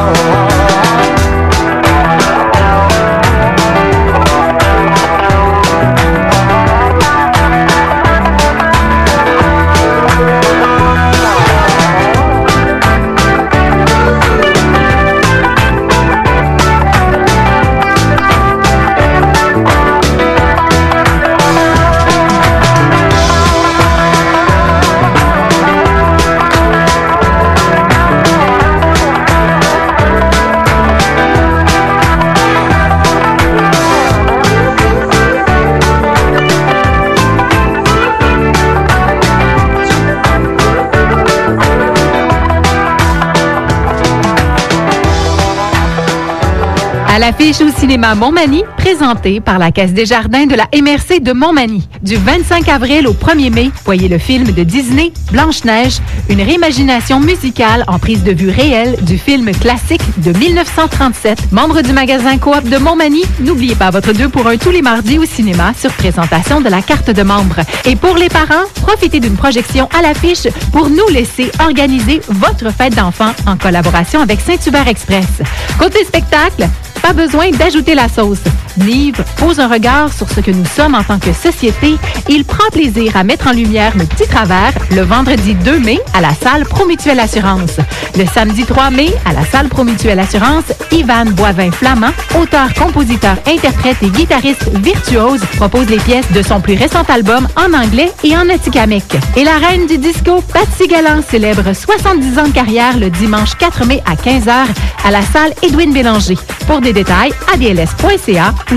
À l'affiche au cinéma Montmagny, présenté par la Caisse des Jardins de la MRC de Montmagny. Du 25 avril au 1er mai, voyez le film de Disney, Blanche-Neige, une réimagination musicale en prise de vue réelle du film classique de 1937. Membre du magasin Coop de Montmagny, n'oubliez pas votre 2 pour 1 tous les mardis au cinéma sur présentation de la carte de membre. Et pour les parents, profitez d'une projection à l'affiche pour nous laisser organiser votre fête d'enfants en collaboration avec Saint-Hubert Express. Côté spectacle, pas besoin d'ajouter la sauce. Nive pose un regard sur ce que nous sommes en tant que société. Il prend plaisir à mettre en lumière nos petits travers le vendredi 2 mai à la salle Promutuelle Assurance. Le samedi 3 mai à la salle Promutuelle Assurance, Ivan Boivin-Flamand, auteur, compositeur, interprète et guitariste virtuose, propose les pièces de son plus récent album en anglais et en atikamekw. Et la reine du disco, Patsy Galland, célèbre 70 ans de carrière le dimanche 4 mai à 15h à la salle Édouine Bélanger. Pour des détails, adls.ca ou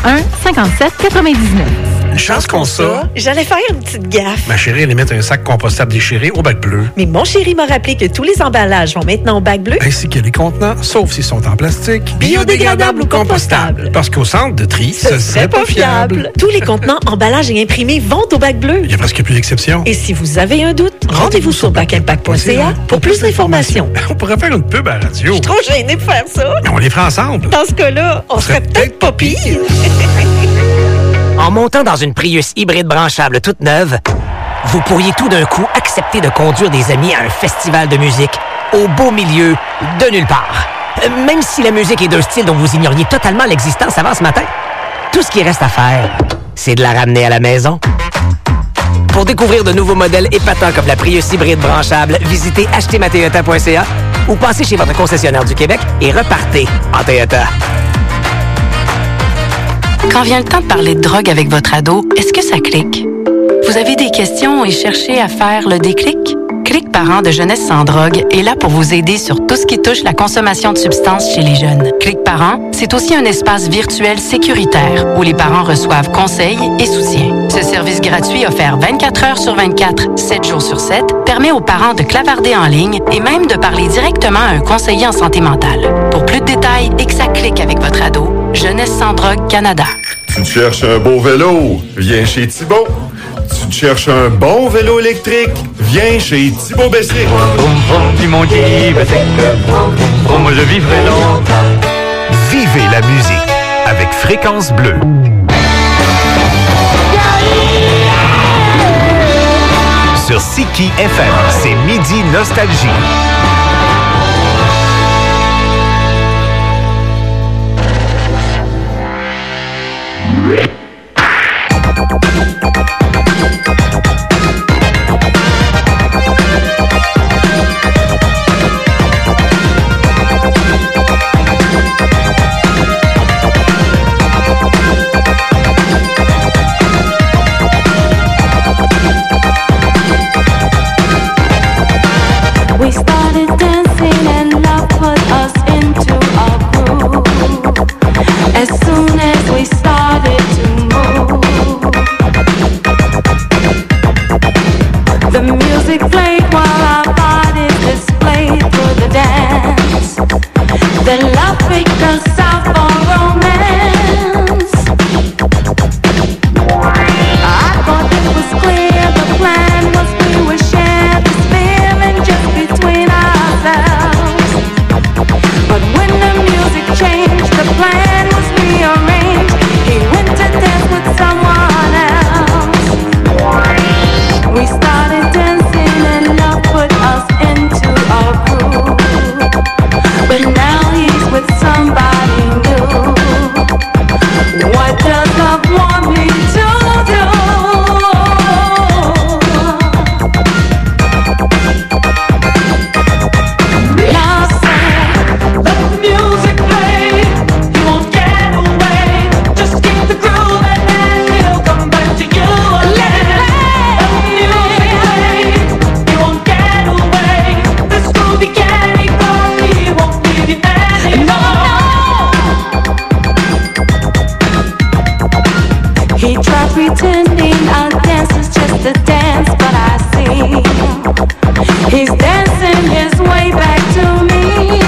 241-57-99. Une chance qu'on ça. J'allais faire une petite gaffe. Ma chérie, elle met un sac compostable déchiré au bac bleu. Mais mon chéri m'a rappelé que tous les emballages vont maintenant au bac bleu. Ainsi que les contenants, sauf s'ils sont en plastique, biodégradable ou compostable. Parce qu'au centre de tri, ce serait pas fiable. Tous les contenants, emballages et imprimés vont au bac bleu. Il n'y a presque plus d'exceptions. Et si vous avez un doute, rendez-vous sur bacimpact.ca pour plus d'informations. On pourrait faire une pub à la radio. Je suis trop gênée de faire ça. Mais on les fera ensemble. Dans ce cas-là, on serait peut-être pas pire. En montant dans une Prius hybride branchable toute neuve, vous pourriez tout d'un coup accepter de conduire des amis à un festival de musique au beau milieu de nulle part. Même si la musique est d'un style dont vous ignoriez totalement l'existence avant ce matin. Tout ce qui reste à faire, c'est de la ramener à la maison. Pour découvrir de nouveaux modèles épatants comme la Prius hybride branchable, visitez achetezmatoyota.ca ou passez chez votre concessionnaire du Québec et repartez en Toyota. Quand vient le temps de parler de drogue avec votre ado, est-ce que ça clique? Vous avez des questions et cherchez à faire le déclic? Clic Parents de Jeunesse sans drogue est là pour vous aider sur tout ce qui touche la consommation de substances chez les jeunes. Clic Parents, c'est aussi un espace virtuel sécuritaire où les parents reçoivent conseils et soutien. Ce service gratuit offert 24 heures sur 24, 7 jours sur 7, permet aux parents de clavarder en ligne et même de parler directement à un conseiller en santé mentale. Pour plus de détails et que ça clique avec votre ado, Jeunesse sans drogue Canada. Tu cherches un beau vélo? Viens chez Thibaut. Tu cherches un bon vélo électrique? Viens chez Thibaut Bessic. Je vivrai longtemps. Vivez la musique avec Fréquence Bleue. Sur Siki FM, c'est Midi Nostalgie. We started dancing and love put us into a groove. As soon as we started to move, the music played while our bodies displayed through the dance. Then love picked us out for romance. I thought it was clear the plan was we would share this feeling just between ourselves. But when the music changed, the plan was rearranged. He went to dance with someone else. We started dancing and love put us into our groove. But now pretending a dance is just a dance, but I see he's dancing his way back to me.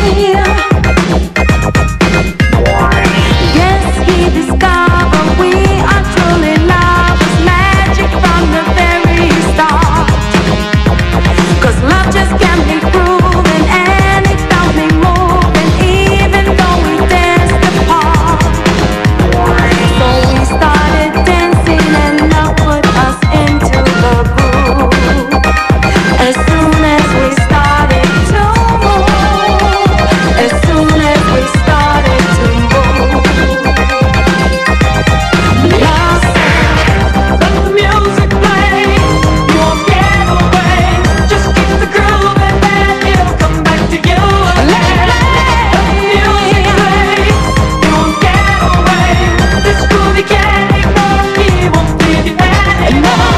Yes, he discovered we are truly lovers, magic from the very start. 'Cause love just can't be proven, and it found me moving, even though we danced apart. So we started dancing, and love put us into the groove. As soon as we started to move, as soon as we started to move, love said, let the music play, you won't get away, just keep the groove and then it'll come back to you again. Let the music play, you won't get away, this groove you can't ignore, he won't leave you anymore.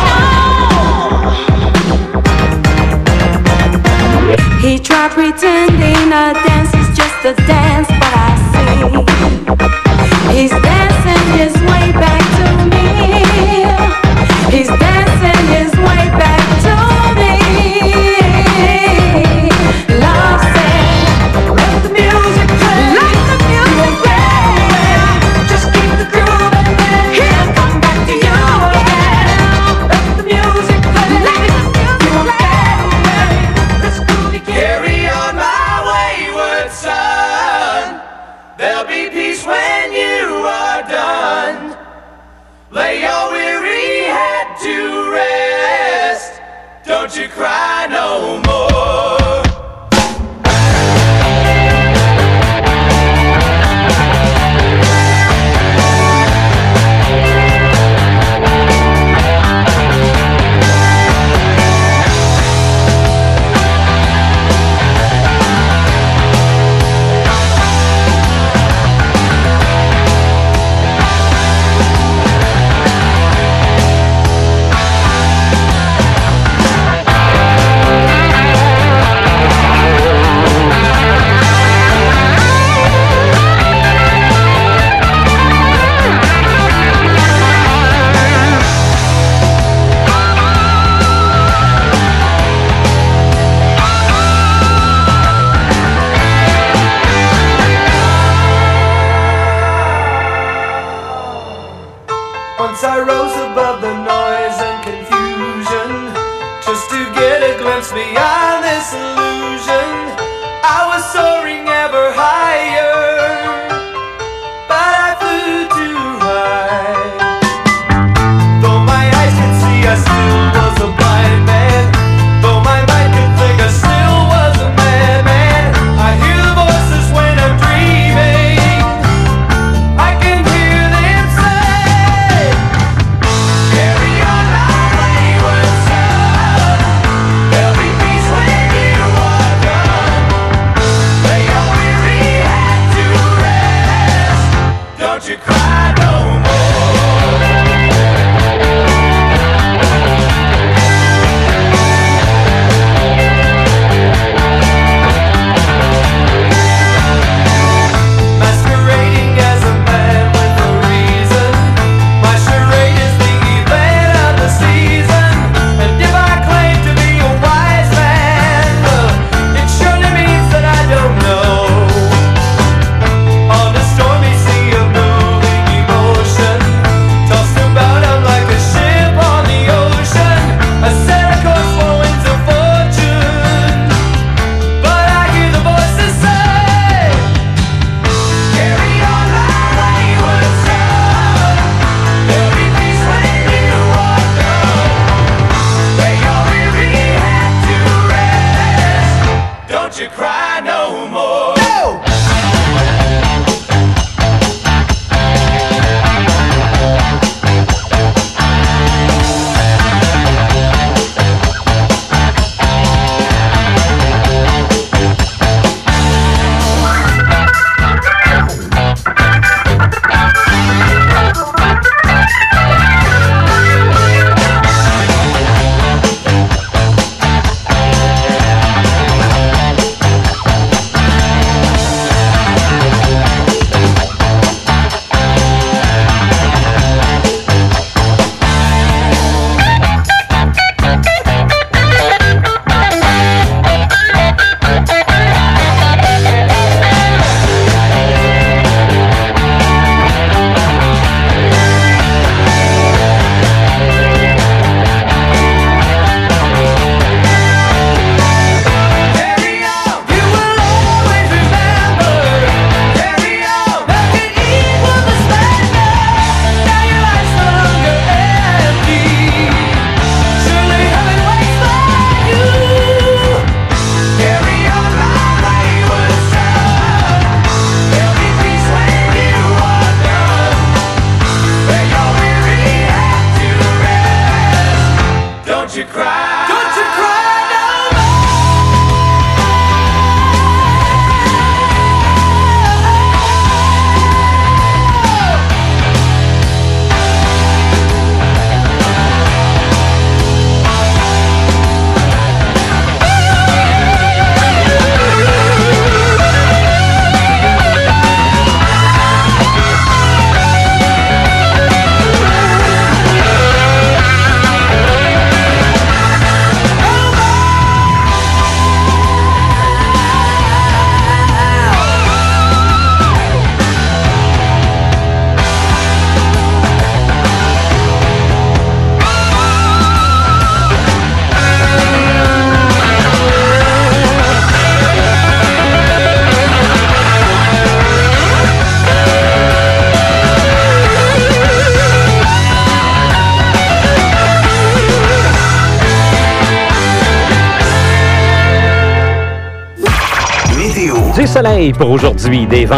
He tried pretending a dance is just a dance, but I see he's dancing his way back to me. He's dancing his way back to me. Love said, let the music play. Let the music play. Just keep the groove and then he'll come back to you again. Let the music play. Let the music play. This groove you carry on, my wayward son. There'll be peace when you are done. Lay your weary head to rest. Don't you cry no more. Once I rose above the noise and confusion, just to get a glimpse beyond this illusion. I was soaring ever higher, but I flew too high. Though my eyes could see, I still was a blind man. Though my mind could think, I still was a madman. I hear the voices when I'm dreaming. I can hear them say, carry on my wayward son. There'll be peace when you are done. Lay your weary head to rest. Don't you cry no more. Masquerading as a man with a reason. My charade is the event of the season. And if I claim to be a wise man, it surely means that I don't know. On a stormy sea of moving Du soleil pour aujourd'hui, des vents